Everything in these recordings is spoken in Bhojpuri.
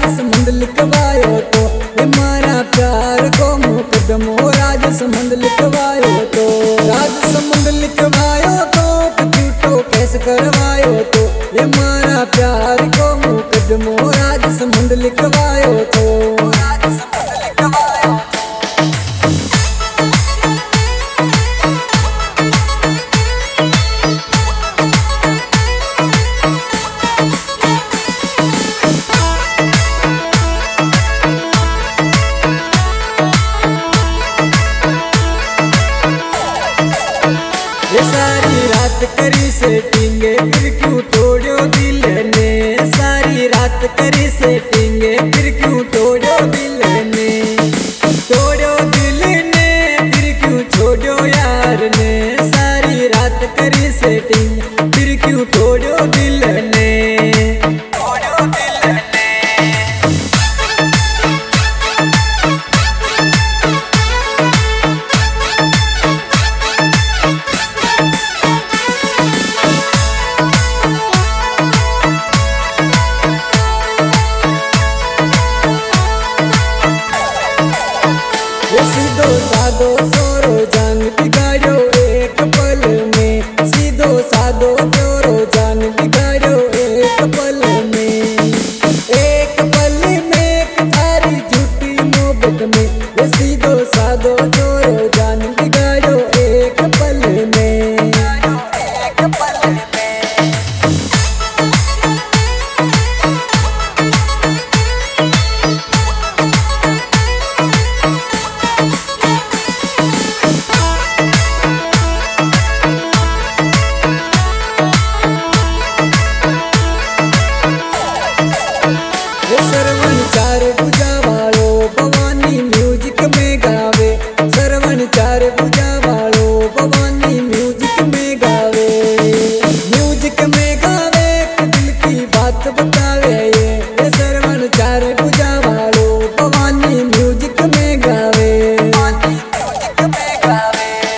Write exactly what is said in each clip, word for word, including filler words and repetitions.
संबंध लिखवायो तो ये मारा प्यार को मुकदमो राज संबंध लिखवायो तो राज संबंध लिखवायो तो झूठो केस करवायो तो ये मारा प्यार को मुकदमो राज संबंध लिखवायो तो राज संबंध लिखवायो ये सारी रात करी सेटिंग फिर क्यों तोड़ो दिल ने सारी रात करी सेटिंग फिर क्यों तोड़ो दिल ने तोड़ो दिल ने फिर क्यों छोड़ो यार ने सारी रात करी सेटिंग फिर क्यों तोड़ो दिल ने तोड़ो दिल ने सीधो साधो चोरो जान बिगाड़ो एक पल में सीधो साधो चोरो जान बिगाड़ो एक पल में एक पल में एक थारी झूठी मोहब्बत में ये सीधो साधो चोरो जान बिगाड़ो एक पल में एक पल में सरवण चार पूजा वालो भवानी म्यूजिक में गावे सरवण चार पूजा वालो भवानी म्यूजिक में गावे म्यूजिक में गावे दिल की बात बतावे ये सरवण चार पूजा वालो भवानी म्यूजिक में गावे म्यूजिक में गावे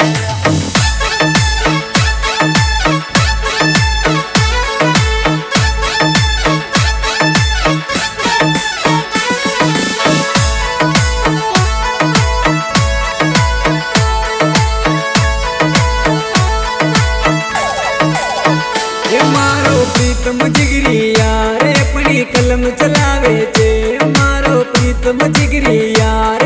मारो प्रीतम जिगरी यार अपनी कलम चलावे छे मारो प्रीतम जिगरी यार